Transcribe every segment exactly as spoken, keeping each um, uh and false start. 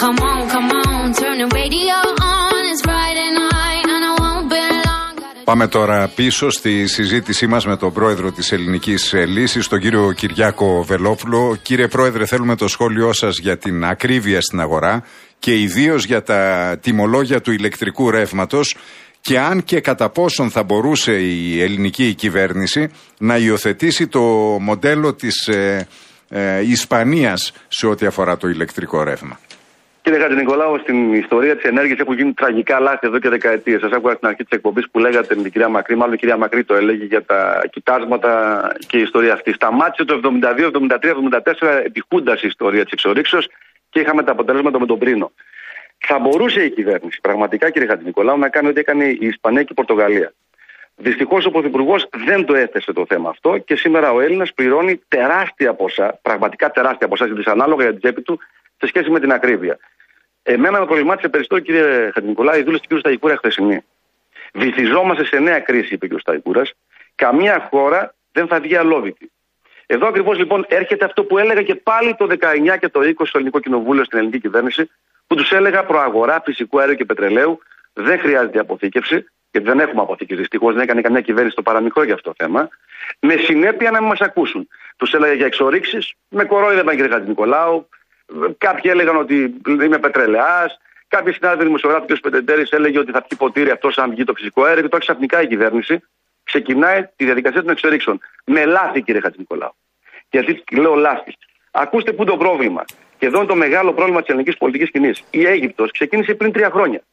Come on, come on, turn the radio on. It's Friday night and I won't be long. Πάμε τώρα πίσω στη συζήτησή μας με τον πρόεδρο της Ελληνικής Λύσης, τον κύριο Κυριάκο Βελόπουλο. Κύριε πρόεδρε, θέλουμε το σχόλιο σας για την ακρίβεια στην αγορά και ιδίως για τα τιμολόγια του ηλεκτρικού ρεύματος και αν και κατά πόσον θα μπορούσε η ελληνική κυβέρνηση να υιοθετήσει το μοντέλο της ε, ε, Ισπανίας σε ό,τι αφορά το ηλεκτρικό ρεύμα. Κύριε Χατζηνικολάου, στην ιστορία της ενέργειας έχουν γίνει τραγικά λάθη εδώ και δεκαετίες. Σας άκουγα στην αρχή της εκπομπής που λέγατε με την κυρία Μακρύ, μάλλον η κυρία Μακρύ το έλεγε για τα κοιτάσματα και η ιστορία αυτή. Σταμάτησε το εβδομήντα δύο, εβδομήντα τρία, εβδομήντα τέσσερα επιχούντας η ιστορία της εξορίξεως και είχαμε τα αποτελέσματα με τον Πρίνο. Θα μπορούσε η κυβέρνηση, πραγματικά κύριε Χατζηνικολάου, να κάνει ό,τι έκανε η Ισπανία και η Πορτογαλία. Δυστυχώς ο Πρωθυπουργός δεν το έθεσε το θέμα αυτό και σήμερα ο Έλληνας πληρώνει τεράστια ποσά, πραγματικά τεράστια ποσά, δυσανάλογα για την τσέπη του σε σχέση με την ακρίβεια. Εμένα με προβλημάτισε περισσότερο, κύριε Χατζηνικολάου, η δήλωση του κ. Σταϊκούρα χθεσινή. Βυθιζόμαστε σε νέα κρίση, είπε ο κ. Σταϊκούρας. Καμία χώρα δεν θα βγει αλόβητη. Εδώ ακριβώς λοιπόν έρχεται αυτό που έλεγα και πάλι το δεκαεννιά και το είκοσι στο Ελληνικό Κοινοβούλιο στην ελληνική κυβέρνηση, που τους έλεγα προαγορά φυσικού αερίου και πετρελαίου, δεν χρειάζεται αποθήκευση, γιατί δεν έχουμε αποθήκευση. Δυστυχώς δεν έκανε καμιά κυβέρνηση το παραμικρό για αυτό το θέμα. Με συνέπεια να μην μας ακούσουν. Τους έλεγα για εξορίξεις, με κορόιδευαν κύριε Χατζηνικολάου. Κάποιοι έλεγαν ότι είμαι πετρελαιάς. Κάποιοι συνάδελφοι δημοσιογράφοι, ο κ. Πετεντέρης, έλεγε ότι θα πιει ποτήρι αυτός αν βγει το φυσικό αέριο. Και τώρα ξαφνικά η κυβέρνηση ξεκινάει τη διαδικασία των εξορίξεων. Με λάθη, κύριε Χατζηνικολάου. Γιατί λέω λάθη. Ακούστε πού το πρόβλημα. Και εδώ είναι το μεγάλο πρόβλημα της ελληνικής πολιτικής σκηνής. Η Αίγυπτος ξεκίνησε πριν τρία χρόνια.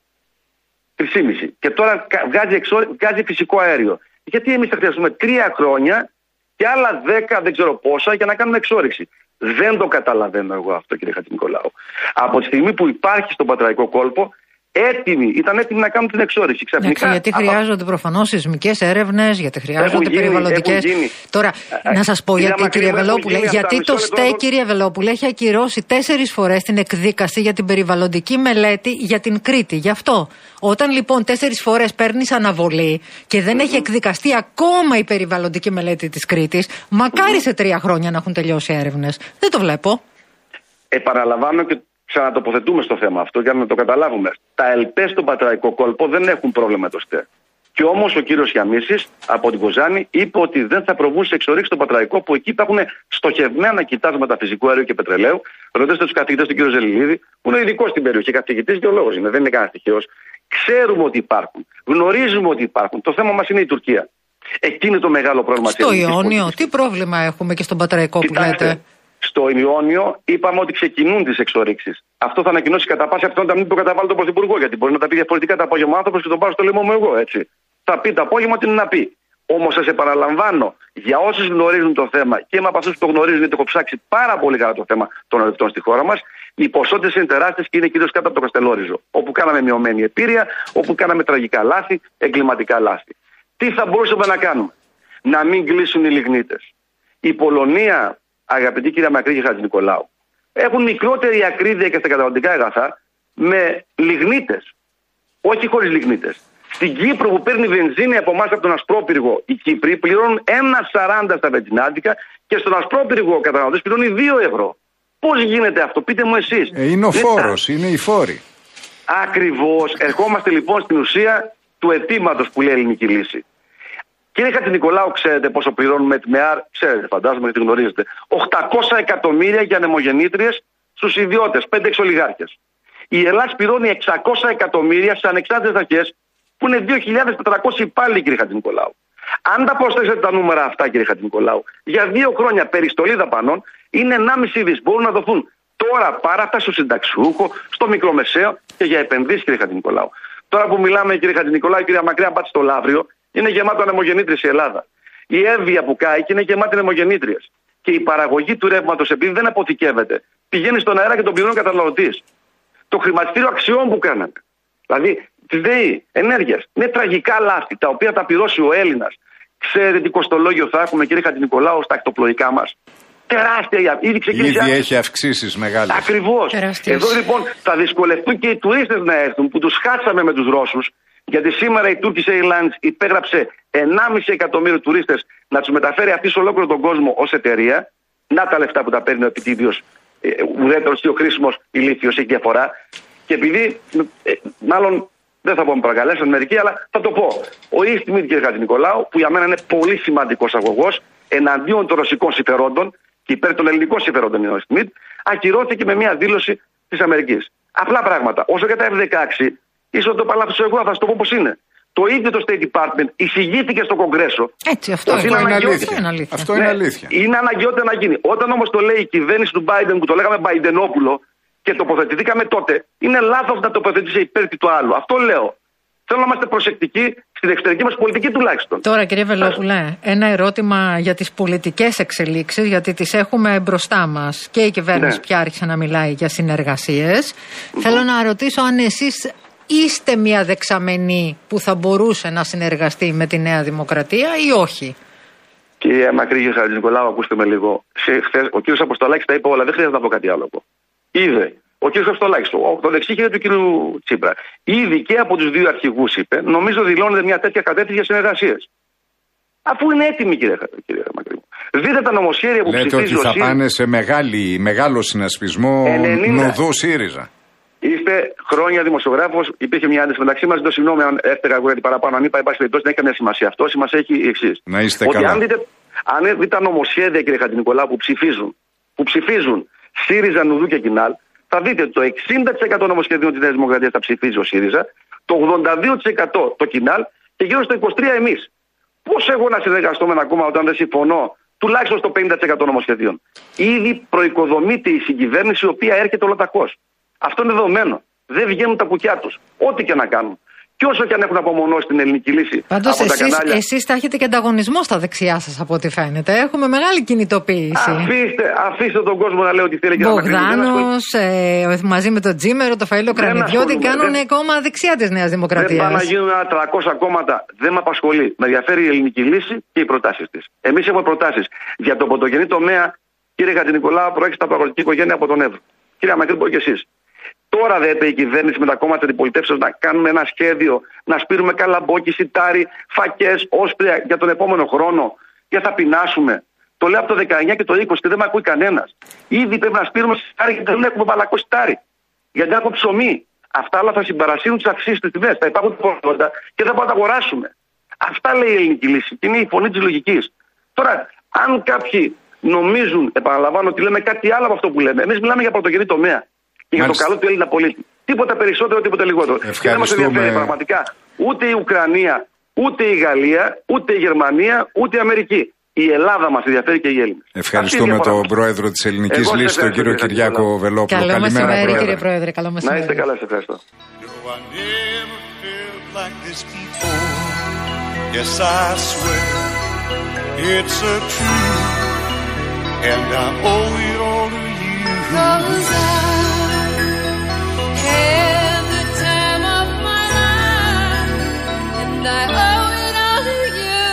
Τρεις και τώρα βγάζει, εξο... βγάζει φυσικό αέριο. Γιατί εμείς θα χρειαστούμε τρία χρόνια και άλλα δέκα, δεν ξέρω πόσα, για να κάνουμε εξόρυξη. Δεν το καταλαβαίνω εγώ αυτό, κύριε Χατζηνικολάου. Από τη στιγμή που υπάρχει στον Πατραϊκό κόλπο, έτοιμοι, ήταν έτοιμοι να κάνουν την εξόρυξη. Ξαφνικά, γιατί χρειάζονται προφανώς σεισμικές έρευνες, γιατί χρειάζονται περιβαλλοντικές. Τώρα, α, να σας πω, α, γιατί, κύριε Βελόπουλε, γιατί το ΣΤΕ, κύριε Βελόπουλε, έχει ακυρώσει τέσσερις φορές την εκδίκαση για την περιβαλλοντική μελέτη για την Κρήτη. Γι' αυτό, όταν λοιπόν τέσσερις φορές παίρνεις αναβολή και δεν mm-hmm. έχει εκδικαστεί ακόμα η περιβαλλοντική μελέτη της Κρήτης, μακάρι mm-hmm. σε τρία χρόνια να έχουν τελειώσει έρευνες. Δεν το βλέπω. Επαναλαμβάνω και ξανατοποθετούμε στο θέμα αυτό για να το καταλάβουμε. Τα ΕΛΠΕ στον Πατραϊκό κόλπο δεν έχουν πρόβλημα με το ΣΤΕ. Και όμως ο κύριος Γιαμίσης από την Κοζάνη είπε ότι δεν θα προβούν σε εξορίξει στον Πατραϊκό, που εκεί υπάρχουν στοχευμένα κοιτάσματα φυσικού αερίου και πετρελαίου. Ρωτήστε τους καθηγητές του κ. Ζελιλίδη, που είναι ειδικός στην περιοχή, καθηγητής γεωλόγος είναι, δεν είναι κανένα τυχαίος. Ξέρουμε ότι υπάρχουν. Γνωρίζουμε ότι υπάρχουν. Το θέμα μας είναι η Τουρκία. Εκεί είναι το μεγάλο πρόβλημα. Στο Ιόνιο, τι πρόβλημα έχουμε και στον Πατραϊκό που λέτε? Στο Ιόνιο είπαμε ότι ξεκινούν τις εξορίξεις. Αυτό θα ανακοινώσει κατά πάσα πιθανότητα να μην το καταβάλει τον Πρωθυπουργό, γιατί μπορεί να τα πει διαφορετικά το απόγευμα άνθρωπος και τον πάρω στο λαιμό μου εγώ, έτσι. Θα πει το απόγευμα τι είναι να πει. Όμως σας επαναλαμβάνω, για όσους γνωρίζουν το θέμα και με από αυτούς που το γνωρίζουν, γιατί έχω ψάξει πάρα πολύ καλά το θέμα των ορεικτών στη χώρα μας, οι ποσότητες είναι τεράστιες και είναι κυρίως κάτω από το Καστελόριζο. Όπου κάναμε μειωμένη επίρρεια, όπου κάναμε τραγικά λάθη, εγκληματικά λάθη. Τι θα μπορούσαμε να κάνουμε? Να μην κλείσουν οι λιγνίτες. Η Πολωνία, αγαπητή κυρία Μακρύ και Χατζηνικολάου, έχουν μικρότερη ακρίβεια και στα καταναλωτικά αγαθά με λιγνίτες. Όχι χωρίς λιγνίτες. Στην Κύπρο που παίρνει βενζίνη από εμάς από τον Ασπρόπυργο, οι Κύπροι πληρώνουν ένα σαράντα στα βενζινάδικα και στον Ασπρόπυργο ο καταναλωτής πληρώνει δύο ευρώ. Πώς γίνεται αυτό, πείτε μου εσείς. Ε, είναι ο φόρος, είναι οι φόροι. Ακριβώς. Ερχόμαστε λοιπόν στην ουσία του αιτήματος που λέει η ελληνική λύση. Κύριε Χατζηνικολάου, ξέρετε πόσο πληρώνουμε με ΑΡ? Ξέρετε, φαντάζομαι γιατί γνωρίζετε. οκτακόσια εκατομμύρια για ανεμογεννήτριες στους ιδιώτες, πέντε εξολιγάρχες. Η Ελλάδα πληρώνει εξακόσια εκατομμύρια στις ανεξάρτητες αρχές, που είναι δύο χιλιάδες τετρακόσιοι υπάλληλοι, κύριε Χατζηνικολάου. Αν τα προσθέσετε τα νούμερα αυτά, κύριε Χατζηνικολάου, για δύο χρόνια περιστολή δαπανών είναι ενάμιση δις. Μπορούν να δοθούν τώρα πάρα αυτά στο συνταξιούχο, στο μικρομεσαίο και για επενδύσεις, κύριε Χατζηνικολάου. Τώρα που μιλάμε, κύριε Χατζηνικολάου, κύριε Μακρύ, αν πάτε στο Λαύριο, είναι γεμάτο ανεμογεννήτριες η Ελλάδα. Η Εύβοια που κάει και είναι γεμάτη ανεμογεννήτριες. Και η παραγωγή του ρεύματος, επειδή δεν αποθηκεύεται, πηγαίνει στον αέρα και τον πληρώνει ο καταναλωτής. Το χρηματιστήριο αξιών που κάνανε, δηλαδή τη ΔΕΗ, ενέργειας, είναι τραγικά λάθη τα οποία θα πληρώσει ο Έλληνας. Ξέρετε τι κοστολόγιο θα έχουμε, κύριε Χατζηνικολάου, στα ακτοπλοϊκά μας? Τεράστια. Ήδη ξεκίνησε. Ήδη έχει αυξήσεις μεγάλες. Ακριβώς. Εδώ λοιπόν θα δυσκολευτούν και οι τουρίστες να έρθουν, που τους χάσαμε με τους Ρώσους. Γιατί σήμερα η Turkish Airlines υπέγραψε ενάμιση εκατομμύριο τουρίστες να τους μεταφέρει αυτή σε ολόκληρο τον κόσμο ως εταιρεία. Να τα λεφτά που τα παίρνει ο επιτίδιος ουδέτερος και ο χρήσιμος ηλίθιος, έχει διαφορά. Και επειδή, ε, μάλλον δεν θα πω με παρακαλέσουν μερικοί, αλλά θα το πω. Ο East Med, κύριε Χατζηνικολάου, που για μένα είναι πολύ σημαντικός αγωγός εναντίον των ρωσικών συμφερόντων και υπέρ των ελληνικών συμφερόντων, είναι ο East Med, ακυρώθηκε με μια δήλωση της Αμερικής. Απλά πράγματα. Όσο για τα εφ δεκαέξι, ίσως το παλάθος εγώ, θα σας το πω πώς είναι. Το ίδιο το State Department εισηγήθηκε στο Κογκρέσο. Έτσι, αυτό, αυτό, είναι, είναι αυτό είναι αλήθεια. Αυτό είναι αλήθεια. Ναι, είναι αναγκαιότητα να γίνει. Όταν όμως το λέει η κυβέρνηση του Biden, που το λέγαμε Μπαϊντενόπουλο, και τοποθετηθήκαμε τότε, είναι λάθος να τοποθετήσει υπέρ του άλλου. Αυτό λέω. Θέλω να είμαστε προσεκτικοί στην εξωτερική μας πολιτική τουλάχιστον. Τώρα, κύριε Βελόπουλε, ένα ερώτημα για τις πολιτικές εξελίξεις, γιατί τις έχουμε μπροστά μας και η κυβέρνηση ναι. πια άρχισε να μιλάει για συνεργασίες. Mm-hmm. Θέλω να ρωτήσω αν εσείς είστε μια δεξαμενή που θα μπορούσε να συνεργαστεί με τη Νέα Δημοκρατία ή όχι. Κύριε Μακρύ, κύριε Χατζηνικολάου, ακούστε με λίγο. Ο κύριος Αποστολάκης τα είπε όλα, δεν χρειάζεται να πω κάτι άλλο. Είδε. Ο κύριος Αποστολάκης, το, το δεξί χέρι του κύριου Τσίπρα, ήδη και από τους δύο αρχηγούς είπε, νομίζω δηλώνεται μια τέτοια κατεύθυνση για συνεργασίες. Αφού είναι έτοιμοι, κύριε, κύριε Μακρύ. Δείτε τα νομοσχέδια που λέτε ψηφίζει ότι θα ο ΣΥΡΙΖΑ. πάνε σε μεγάλη, μεγάλο συνασπισμό νοδού ΣΥΡΙΖΑ. Είστε χρόνια δημοσιογράφος, υπήρχε μια ένταση μεταξύ μας. Δεν συγγνώμη αν έφταιγα εγώ γιατί παραπάνω, αν είπα, υπάρχει περιπτώσει, δεν έχει καμία σημασία. Αυτό σημασία έχει η εξής. Να είστε ότι καλά. Αν δείτε, αν δείτε τα νομοσχέδια, κύριε Χατζηνικολάου, που ψηφίζουν, που ψηφίζουν ΣΥΡΙΖΑ, Νουδού και Κινάλ, θα δείτε ότι το εξήντα τοις εκατό νομοσχεδίων της Νέας Δημοκρατίας θα ψηφίζει ο ΣΥΡΙΖΑ, το ογδόντα δύο τοις εκατό το Κινάλ και γύρω στο είκοσι τρία τοις εκατό εμείς. Πώς εγώ να συνεργαστώ με ένα κόμμα όταν δεν συμφωνώ τουλάχιστον στο πενήντα τοις εκατό νομοσχεδίων. Ήδη προοικοδομείται η συγκυβέρνηση η οποία έρχεται ολοταχώς. Αυτό είναι δεδομένο. Δεν βγαίνουν τα κουκιά τους. Ό,τι και να κάνουν. Και όσο και αν έχουν απομονώσει την ελληνική λύση. Πάντως από εσείς, τα κανάλια. εσείς θα έχετε και ανταγωνισμό στα δεξιά σας από ό,τι φαίνεται. Έχουμε μεγάλη κινητοποίηση. Αφήστε, αφήστε τον κόσμο να λέει ότι θέλει και να Μπογδάνος, ε, μαζί με τον Τζίμερο, το Φαΐλο Κρανιδιώτη κάνουν δεν... κόμμα δεξιά της Νέας Δημοκρατίας. Δεν πάνε να γίνουν τριακόσια κόμματα. Δεν με απασχολεί. Με ενδιαφέρει η ελληνική λύση και οι προτάσεις της. Εμείς έχουμε προτάσεις για το πρωτογενή τομέα. Κύριε Χατζηνικολάου, προέρχεται από αγροτική οικογένεια από τον Εύρο. Κύριε Μακρύ, πω και εσείς. Τώρα δέτε η κυβέρνηση με τα κόμματα της αντιπολιτεύσεως να κάνουμε ένα σχέδιο, να σπείρουμε καλαμπόκι, σιτάρι, φακές, όσπρια για τον επόμενο χρόνο. Για θα πεινάσουμε. Το λέω από το δεκαεννιά και το είκοσι και δεν με ακούει κανένας. Ήδη πρέπει να σπείρουμε σιτάρι γιατί δεν έχουμε μπαλακό σιτάρι. Γιατί έχουμε ψωμί. Αυτά όλα θα συμπαρασύρουν τις αυξήσεις της τιμές. Θα υπάρχουν προϊόντα και δεν μπορούμε να τα αγοράσουμε. Αυτά λέει η ελληνική λύση. Και είναι η φωνή της λογικής. Τώρα, αν κάποιοι νομίζουν, επαναλαμβάνω ότι λέμε κάτι άλλο από αυτό που λέμε, εμείς μιλάμε για πρωτογενή τομέα. Και για το καλό του Έλληνα πολίτη. Τίποτα περισσότερο, τίποτα λιγότερο. Και δεν μας ενδιαφέρει πραγματικά ούτε η Ουκρανία, ούτε η Γαλλία, ούτε η Γερμανία, ούτε η Αμερική. Η Ελλάδα μας ενδιαφέρει και οι Έλληνες. Ευχαριστούμε τον πρόεδρο της Ελληνικής Λύσης, τον κύριο Κυριάκο Βελόπουλο. Καλό μεσημέρι, κύριε Πρόεδρε. Καλό μεσημέρι. Να είστε καλά, σε ευχαριστώ. Cause I had the time of my life and I owe it all to you.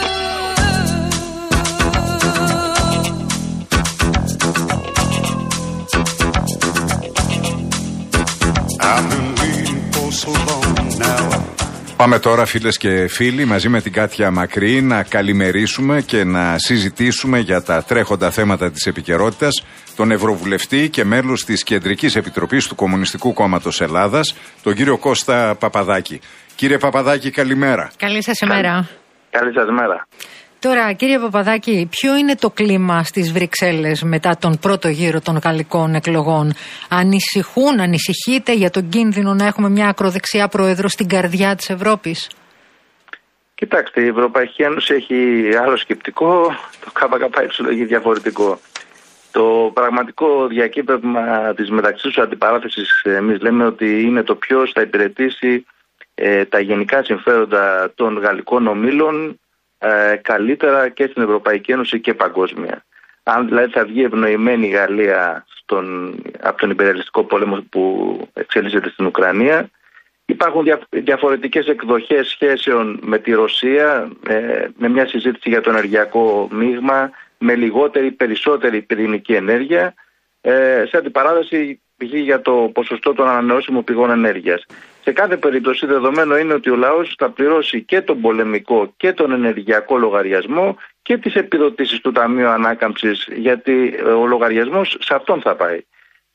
I've been waiting for so long now. Πάμε τώρα, φίλες και φίλοι, μαζί με την Κάτια Μακρύ να καλημερίσουμε και να συζητήσουμε για τα τρέχοντα θέματα της επικαιρότητας τον Ευρωβουλευτή και μέλος της Κεντρικής Επιτροπής του Κομμουνιστικού Κόμματος Ελλάδας, τον κύριο Κώστα Παπαδάκη. Κύριε Παπαδάκη, καλημέρα. Καλή σας ημέρα. Καλή σας μέρα. Τώρα, κύριε Παπαδάκη, ποιο είναι το κλίμα στις Βρυξέλλες μετά τον πρώτο γύρο των γαλλικών εκλογών? Ανησυχούν, ανησυχείτε για τον κίνδυνο να έχουμε μια ακροδεξιά πρόεδρο στην καρδιά της Ευρώπης? Κοιτάξτε, η Ευρωπαϊκή Ένωση έχει άλλο σκεπτικό, το ΚΚΕ έχει διαφορετικό. Το πραγματικό διακύβευμα της μεταξύ τους αντιπαράθεσης, εμείς λέμε ότι είναι το ποιος θα υπηρετήσει ε, τα γενικά συμφέροντα των γαλλικών ομίλων ε, καλύτερα και στην Ευρωπαϊκή Ένωση και παγκόσμια. Αν δηλαδή θα βγει ευνοημένη η Γαλλία στον, από τον υπεριαλιστικό πόλεμο που εξελίσσεται στην Ουκρανία, υπάρχουν δια, διαφορετικές εκδοχές σχέσεων με τη Ρωσία, ε, με μια συζήτηση για το ενεργειακό μείγμα, με λιγότερη περισσότερη πυρηνική ενέργεια, ε, σε αντιπαράθεση π.χ. για το ποσοστό των ανανεώσιμων πηγών ενέργειας. Σε κάθε περίπτωση δεδομένο είναι ότι ο λαός θα πληρώσει και τον πολεμικό και τον ενεργειακό λογαριασμό και τις επιδοτήσεις του Ταμείου Ανάκαμψης, γιατί ο λογαριασμός σε αυτόν θα πάει.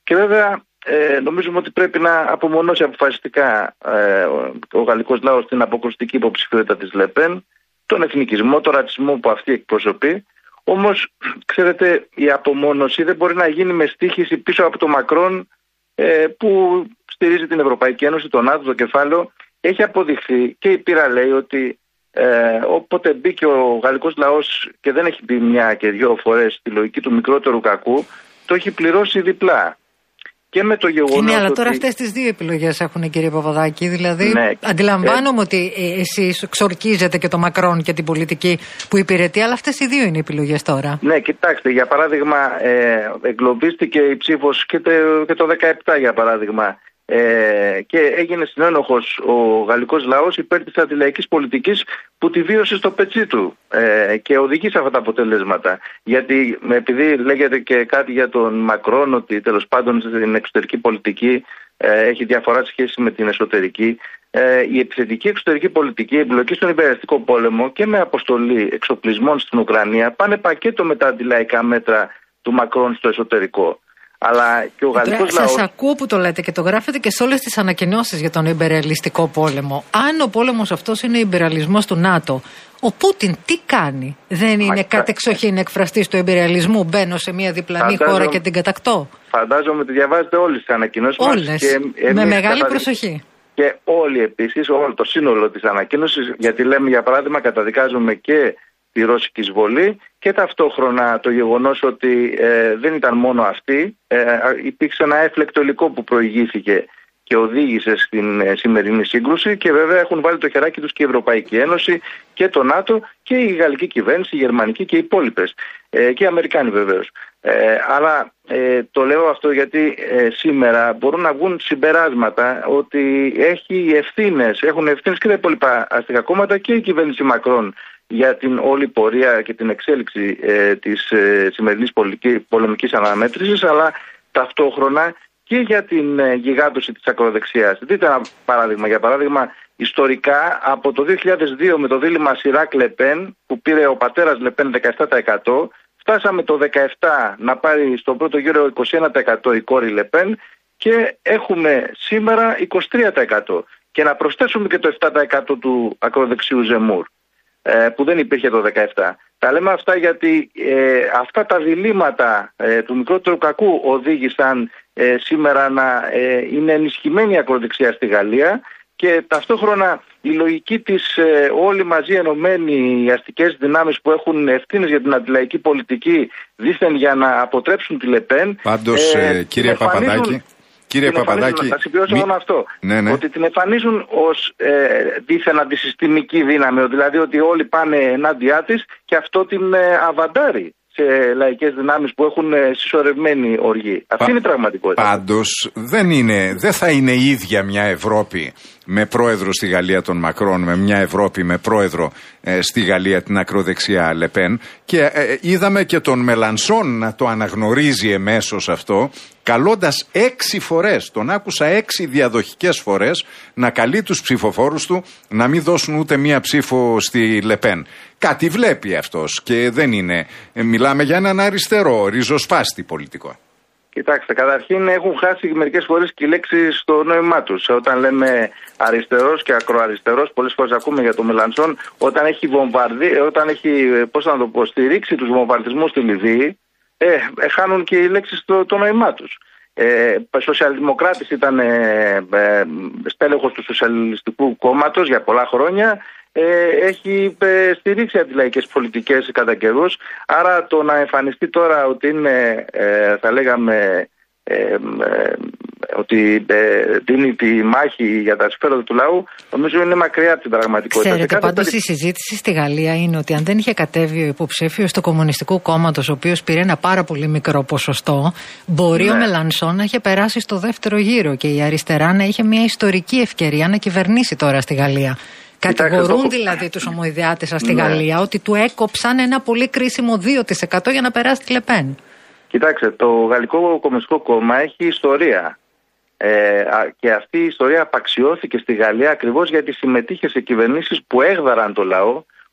Και βέβαια ε, νομίζουμε ότι πρέπει να απομονώσει αποφασιστικά ε, ο, ο γαλλικός λαός την αποκρουστική υποψηφιότητα της Λεπέν, τον εθνικισμό, τον ρατσισμό που αυτή εκπροσωπεί. Όμως, ξέρετε, η απομόνωση δεν μπορεί να γίνει με στοίχηση πίσω από το Μακρόν ε, που στηρίζει την Ευρωπαϊκή Ένωση, τον ΝΑΤΟ, το κεφάλαιο. Έχει αποδειχθεί και η πείρα λέει ότι ε, όποτε μπήκε ο γαλλικός λαός και δεν έχει μπει μια και δύο φορές στη λογική του μικρότερου κακού, το έχει πληρώσει διπλά. Και με το γεγονός. Ναι, αλλά ότι... τώρα αυτές τις δύο επιλογές έχουν, κύριε Παπαδάκη. Δηλαδή, ναι, αντιλαμβάνομαι ε... ότι εσείς ξορκίζετε και το Μακρόν και την πολιτική που υπηρετεί, αλλά αυτές οι δύο είναι οι επιλογές τώρα. Ναι, κοιτάξτε, για παράδειγμα, ε, εγκλωβίστηκε η ψήφος και, και το δεκαεπτά, για παράδειγμα. Ε, και έγινε συνένοχος ο γαλλικός λαός υπέρ της αντιλαϊκής πολιτικής που τη βίωσε στο πετσί του ε, και οδηγεί σε αυτά τα αποτελέσματα. Γιατί επειδή λέγεται και κάτι για τον Μακρόν ότι τέλος πάντων στην εξωτερική πολιτική ε, έχει διαφορά σχέση με την εσωτερική, ε, η επιθετική εξωτερική πολιτική, η εμπλοκή στον υπεραστικό πόλεμο και με αποστολή εξοπλισμών στην Ουκρανία πάνε πακέτο με τα αντιλαϊκά μέτρα του Μακρόν στο εσωτερικό. Αλλά και ο γαλλικός λαός... Σας ακούω που το λέτε και το γράφετε και σε όλες τις ανακοινώσεις για τον ιμπεραλιστικό πόλεμο. Αν ο πόλεμος αυτός είναι ο ιμπεραλισμός του ΝΑΤΟ, ο Πούτιν τι κάνει? Δεν είναι Μα... κατεξοχήν εκφραστής του ιμπεραλισμού? Μπαίνω σε μια διπλανή Φαντάζομαι... χώρα και την κατακτώ. Φαντάζομαι ότι διαβάζετε όλες τις ανακοινώσεις μας. Όλες, και με μεγάλη καταδι... προσοχή. Και όλοι επίσης, όλο το σύνολο της ανακοίνωσης, γιατί λέμε για παράδειγμα καταδικάζουμε και τη ρώσικη εισβολή και ταυτόχρονα το γεγονός ότι ε, δεν ήταν μόνο αυτή, ε, υπήρξε ένα έφλεκτο υλικό που προηγήθηκε και οδήγησε στην ε, σημερινή σύγκρουση και βέβαια έχουν βάλει το χεράκι τους και η Ευρωπαϊκή Ένωση και το ΝΑΤΟ και η γαλλική κυβέρνηση, η γερμανική και οι υπόλοιπες ε, και οι Αμερικάνοι βεβαίως. Ε, αλλά ε, το λέω αυτό γιατί ε, σήμερα μπορούν να βγουν συμπεράσματα ότι έχει ευθύνες, έχουν ευθύνες και τα υπόλοιπα αστικά κόμματα και η κυβέρνηση Μακρόν για την όλη πορεία και την εξέλιξη ε, της ε, σημερινής πολιτικής, πολεμικής αναμέτρησης, αλλά ταυτόχρονα και για την ε, γιγάντωση της ακροδεξιάς. Δείτε ένα παράδειγμα. Για παράδειγμα, ιστορικά από το δύο χιλιάδες δύο με το δίλημμα Σιράκ-Λεπέν, που πήρε ο πατέρας Λεπέν δεκαεπτά τοις εκατό, φτάσαμε το δεκαεπτά να πάρει στον πρώτο γύρο είκοσι ένα τοις εκατό η κόρη Λεπέν και έχουμε σήμερα είκοσι τρία τοις εκατό. Και να προσθέσουμε και το επτά τοις εκατό του ακροδεξιού Ζεμούρ, που δεν υπήρχε το δεκαεπτά. Τα λέμε αυτά γιατί ε, αυτά τα διλήμματα ε, του μικρότερου κακού οδήγησαν ε, σήμερα να ε, είναι ενισχυμένη η ακροδεξιά στη Γαλλία και ταυτόχρονα η λογική της ε, όλοι μαζί ενωμένοι οι αστικές δυνάμεις που έχουν ευθύνες για την αντιλαϊκή πολιτική δήθεν για να αποτρέψουν τη Λεπέν. Πάντως ε, κύριε Παπαδάκη, Κύριε Παπαδάκη, θα συμπληρώσω μη... μόνο αυτό. Ναι, ναι. Ότι την εμφανίζουν ως ε, δίθεν αντισυστημική δύναμη, δηλαδή ότι όλοι πάνε ενάντια της και αυτό την ε, αβαντάρει σε λαϊκές δυνάμεις που έχουν ε, συσσωρευμένη οργή. Αυτή Πα... είναι η πραγματικότητα. Πάντως δεν, είναι, δεν θα είναι η ίδια μια Ευρώπη με πρόεδρο στη Γαλλία τον Μακρόν, με μια Ευρώπη με πρόεδρο ε, στη Γαλλία την ακροδεξιά Λεπέν. Και ε, είδαμε και τον Μελανσόν να το αναγνωρίζει εμέσως αυτό, καλώντας έξι φορές, τον άκουσα έξι διαδοχικές φορές, να καλεί τους ψηφοφόρους του να μην δώσουν ούτε μία ψήφο στη Λεπέν. Κάτι βλέπει αυτός και δεν είναι. Ε, μιλάμε για έναν αριστερό, ριζοσπάστη πολιτικό. Κοιτάξτε, καταρχήν έχουν χάσει μερικές φορές και οι λέξεις στο νόημά τους. Όταν λέμε αριστερός και ακροαριστερός, πολλές φορές ακούμε για το Μελανσόν, όταν έχει, βομβαρδί, όταν έχει πώς να το πω, στηρίξει τους βομβαρδισμούς στη Λιβύη, ε, χάνουν και οι λέξεις στο το νόημά τους. Ε, σοσιαλδημοκράτης ήταν ε, ε, στέλεχος του Σοσιαλιστικού Κόμματος για πολλά χρόνια. Ε, έχει ε, στηρίξει αντιλαϊκές πολιτικές κατά καιρούς. Άρα το να εμφανιστεί τώρα ότι είναι, ε, θα λέγαμε, ε, ε, ότι ε, δίνει τη μάχη για τα συμφέροντα του λαού, νομίζω είναι μακριά από την πραγματικότητα. Ξέρετε, πάντως περί... η συζήτηση στη Γαλλία είναι ότι αν δεν είχε κατέβει ο υποψήφιος του Κομμουνιστικού Κόμματος, ο οποίος πήρε ένα πάρα πολύ μικρό ποσοστό, μπορεί ναι. ο Μελανσόν να είχε περάσει στο δεύτερο γύρο και η αριστερά να είχε μια ιστορική ευκαιρία να κυβερνήσει τώρα στη Γαλλία. Κατηγορούν το... δηλαδή τους ομοειδιάτες σας στη ναι. Γαλλία ότι του έκοψαν ένα πολύ κρίσιμο δύο τοις εκατό για να περάσει τη Λεπέν. Κοιτάξτε, το Γαλλικό Κομμουνιστικό Κόμμα έχει ιστορία. Ε, και αυτή η ιστορία απαξιώθηκε στη Γαλλία ακριβώς γιατί συμμετείχε σε κυβερνήσεις που έγδαραν το λαό,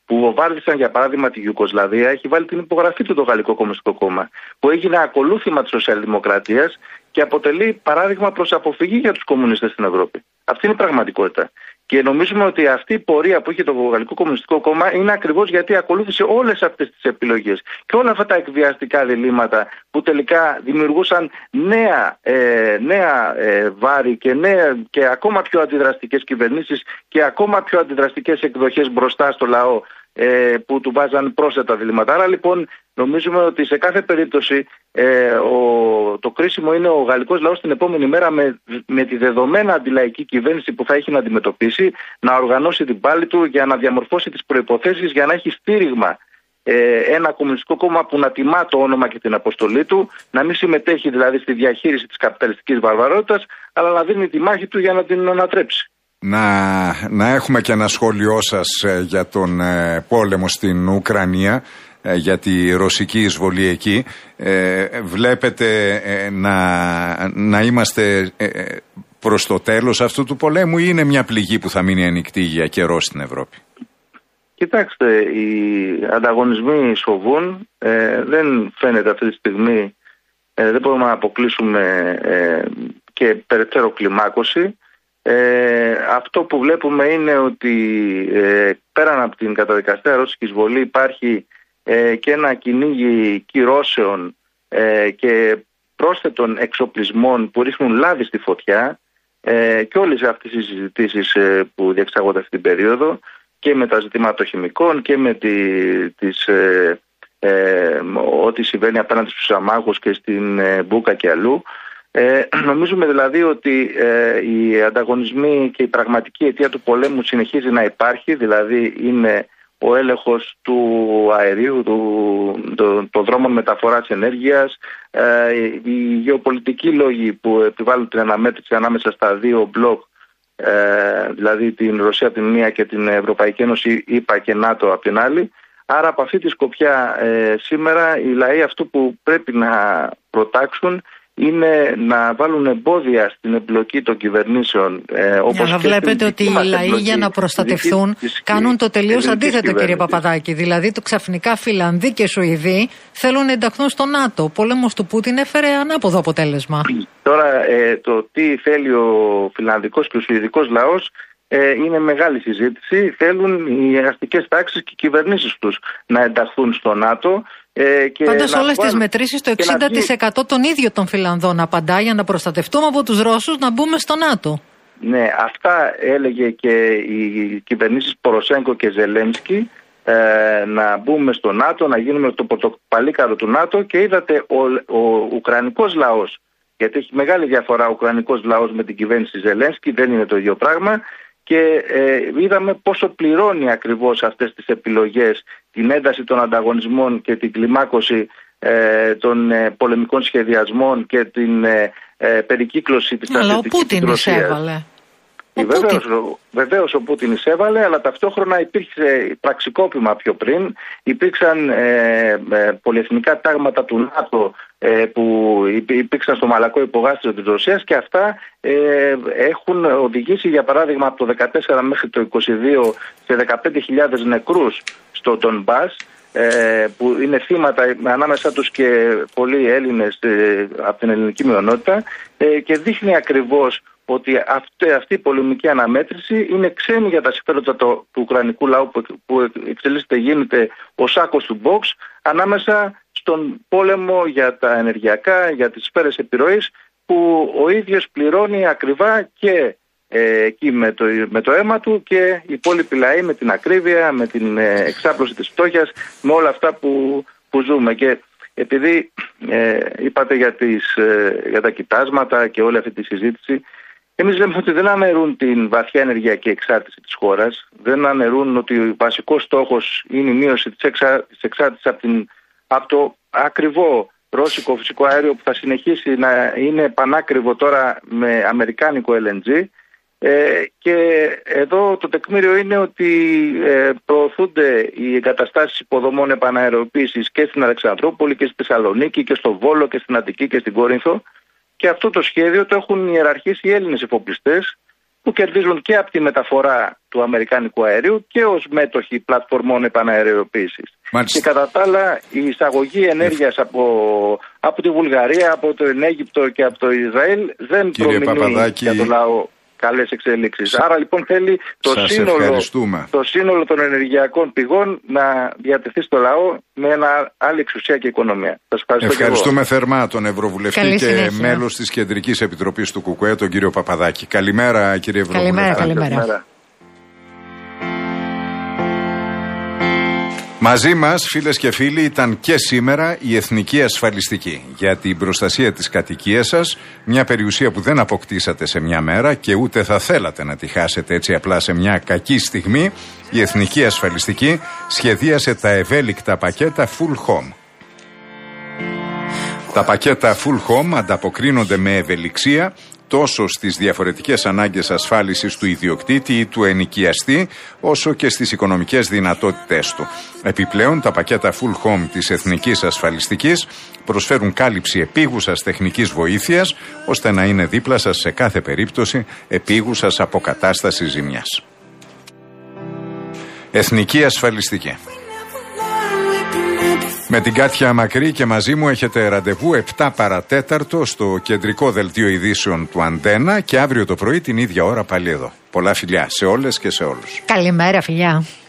που βάρδισαν για παράδειγμα τη Ιουγκοσλαβία, έχει βάλει την υπογραφή του το Γαλλικό Κομμουνιστικό Κόμμα, που έγινε ακολούθημα της σοσιαλδημοκρατίας και αποτελεί παράδειγμα προς αποφυγή για τους κομμουνιστές στην Ευρώπη. Αυτή είναι η πραγματικότητα. Και νομίζουμε ότι αυτή η πορεία που είχε το Γαλλικό Κομμουνιστικό Κόμμα είναι ακριβώς γιατί ακολούθησε όλες αυτές τις επιλογές και όλα αυτά τα εκβιαστικά διλήμματα που τελικά δημιουργούσαν νέα, ε, νέα ε, βάρη και, νέα, και ακόμα πιο αντιδραστικές κυβερνήσεις και ακόμα πιο αντιδραστικές εκδοχές μπροστά στο λαό, ε, που του βάζαν πρόσθετα διλήμματα. Άρα λοιπόν νομίζουμε ότι σε κάθε περίπτωση ε, ο, το κρίσιμο είναι ο γαλλικός λαός την επόμενη μέρα με, με τη δεδομένα αντιλαϊκή κυβέρνηση που θα έχει να αντιμετωπίσει, να οργανώσει την πάλη του για να διαμορφώσει τις προϋποθέσεις για να έχει στήριγμα ε, ένα κομμουνιστικό κόμμα που να τιμά το όνομα και την αποστολή του, να μην συμμετέχει δηλαδή στη διαχείριση της καπιταλιστικής βαρβαρότητας, αλλά να δίνει τη μάχη του για να την ανατρέψει. Να, να έχουμε και ένα σχόλιο σας ε, για τον ε, πόλεμο στην Ουκρανία, ε, για τη ρωσική εισβολή εκεί. Ε, βλέπετε ε, να, να είμαστε ε, προς το τέλος αυτού του πολέμου ή είναι μια πληγή που θα μείνει ανοιχτή για καιρό στην Ευρώπη? Κοιτάξτε, οι ανταγωνισμοί σοβούν, ε, δεν φαίνεται αυτή τη στιγμή, ε, δεν μπορούμε να αποκλείσουμε ε, και περαιτέρω κλιμάκωση. Ε, αυτό που βλέπουμε είναι ότι ε, πέραν από την καταδικαστέα ρώσικη εισβολή υπάρχει ε, και ένα κυνήγι κυρώσεων ε, και πρόσθετων εξοπλισμών που ρίχνουν λάδι στη φωτιά ε, και όλες αυτές οι συζητήσεις ε, που διεξάγονται αυτή την περίοδο και με τα ζητήματα των χημικών και με τη, τις, ε, ε, ό,τι συμβαίνει απέναντι στους αμάχους και στην ε, Μπούκα και αλλού. Ε, νομίζουμε δηλαδή ότι ε, οι ανταγωνισμοί και η πραγματική αιτία του πολέμου συνεχίζει να υπάρχει, δηλαδή είναι ο έλεγχος του αερίου, του, το, των δρόμων μεταφοράς ενέργειας, ε, οι γεωπολιτικοί λόγοι που επιβάλλουν την αναμέτρηση ανάμεσα στα δύο μπλοκ, ε, δηλαδή την Ρωσία από την μία και την Ευρωπαϊκή Ένωση, ΗΠΑ και ΝΑΤΟ από την άλλη. Άρα από αυτή τη σκοπιά ε, σήμερα οι λαοί αυτό που πρέπει να προτάξουν είναι να βάλουν εμπόδια στην εμπλοκή των κυβερνήσεων. Ε, όπως Αλλά βλέπετε ότι οι λαοί για να προστατευτούν κάνουν το τελείως αντίθετο, κύριε Παπαδάκη. Δηλαδή το ξαφνικά Φιλανδοί και Σουηδοί θέλουν να ενταχθούν στο ΝΑΤΟ. Ο πόλεμος του Πούτιν έφερε ανάποδο αποτέλεσμα. Τώρα ε, το τι θέλει ο φιλανδικός και ο σουηδικός λαός ε, είναι μεγάλη συζήτηση. Θέλουν οι αστικές τάξεις και οι κυβερνήσεις τους να ενταχθούν στο ΝΑΤΟ. Ε, Πάντως όλες τις μετρήσεις το εξήντα τοις εκατό των ίδιων των Φιλανδών απαντά για να προστατευτούμε από τους Ρώσους να μπούμε στο ΝΑΤΟ. Ναι, αυτά έλεγε και οι κυβερνήσεις Ποροσέγκο και Ζελένσκι, ε, να μπούμε στο ΝΑΤΟ, να γίνουμε το πορτοκαλίκαρο του ΝΑΤΟ και είδατε ο, ο Ουκρανικός λαός, γιατί έχει μεγάλη διαφορά ο Ουκρανικός λαός με την κυβέρνηση Ζελένσκι, δεν είναι το ίδιο πράγμα. Και ε, είδαμε πόσο πληρώνει ακριβώς αυτές τις επιλογές, την ένταση των ανταγωνισμών και την κλιμάκωση ε, των ε, πολεμικών σχεδιασμών και την ε, ε, περικύκλωση της στρατιωτικής της Ρωσίας. Αλλά ο Πούτιν εισέβαλε. Βεβαίως, βεβαίως ο Πούτιν εισέβαλε, αλλά ταυτόχρονα υπήρξε πραξικόπημα πιο πριν. Υπήρξαν ε, ε, πολυεθνικά τάγματα του ΝΑΤΟ ε, που υπήρξαν στο μαλακό υπογάστριο της Ρωσίας και αυτά ε, έχουν οδηγήσει, για παράδειγμα, από το δεκατέσσερα μέχρι το είκοσι δύο σε δεκαπέντε χιλιάδες νεκρούς στο Ντονμπάς, ε, που είναι θύματα ανάμεσά τους και πολλοί Έλληνες ε, από την ελληνική μειονότητα, ε, και δείχνει ακριβώς ότι αυτή, αυτή η πολεμική αναμέτρηση είναι ξένη για τα συμφέροντα του, του Ουκρανικού λαού που, που εξελίσσεται, γίνεται ο σάκος του Μποξ ανάμεσα στον πόλεμο για τα ενεργειακά, για τις σφαίρες επιρροής που ο ίδιος πληρώνει ακριβά και ε, εκεί με το, με το αίμα του και οι υπόλοιποι λαοί με την ακρίβεια, με την ε, εξάπλωση της φτώχειας, με όλα αυτά που, που ζούμε. Και επειδή ε, είπατε για, τις, ε, για τα κοιτάσματα και όλη αυτή τη συζήτηση, εμείς λέμε ότι δεν αναιρούν την βαθιά ενεργειακή εξάρτηση της χώρας, δεν αναιρούν ότι ο βασικός στόχος είναι η μείωση της, εξα... της εξάρτησης από, την... από το ακριβό ρώσικο φυσικό αέριο που θα συνεχίσει να είναι πανάκριβο τώρα με αμερικάνικο ελ εν τζι. Ε, και εδώ το τεκμήριο είναι ότι ε, προωθούνται οι εγκαταστάσεις υποδομών επαναεροποίησης και στην Αλεξανδρούπολη και στη Θεσσαλονίκη και στο Βόλο και στην Αττική και στην Κόρινθο. Και αυτό το σχέδιο το έχουν ιεραρχήσει οι Έλληνες εφοπλιστές που κερδίζουν και από τη μεταφορά του αμερικανικού αερίου και ως μέτοχοι πλατφορμών επαναεροποίησης. Και κατά τα άλλα η εισαγωγή ενέργειας από, από τη Βουλγαρία, από τον Αίγυπτο και από το Ισραήλ δεν προμηνύει για το λαό καλές εξέλιξεις. Άρα λοιπόν θέλει το σύνολο, το σύνολο των ενεργειακών πηγών να διατεθεί στο λαό με ένα άλλη εξουσία και οικονομία. Σας ευχαριστώ. Ευχαριστούμε θερμά τον Ευρωβουλευτή Καλή και συνέχεια. Μέλος της Κεντρικής Επιτροπής του ΚΚΕ, τον κύριο Παπαδάκη. Καλημέρα κύριε Ευρωβουλευτή. Καλημέρα, καλημέρα. καλημέρα. Μαζί μας, φίλες και φίλοι, ήταν και σήμερα η Εθνική Ασφαλιστική για την προστασία της κατοικίας σας, μια περιουσία που δεν αποκτήσατε σε μια μέρα και ούτε θα θέλατε να τη χάσετε έτσι απλά σε μια κακή στιγμή. Η Εθνική Ασφαλιστική σχεδίασε τα ευέλικτα πακέτα Full Home. Τα πακέτα Full Home ανταποκρίνονται με ευελιξία τόσο στις διαφορετικές ανάγκες ασφάλισης του ιδιοκτήτη ή του ενοικιαστή, όσο και στις οικονομικές δυνατότητές του. Επιπλέον, τα πακέτα Full Home της Εθνικής Ασφαλιστικής προσφέρουν κάλυψη επίγουσας τεχνικής βοήθειας, ώστε να είναι δίπλα σας σε κάθε περίπτωση επίγουσας αποκατάστασης ζημιάς. Εθνική Ασφαλιστική. Με την Κάτια Μακρύ και μαζί μου έχετε ραντεβού επτά παρατέταρτο στο κεντρικό δελτίο ειδήσεων του Αντένα και αύριο το πρωί την ίδια ώρα πάλι εδώ. Πολλά φιλιά σε όλες και σε όλους. Καλημέρα φιλιά.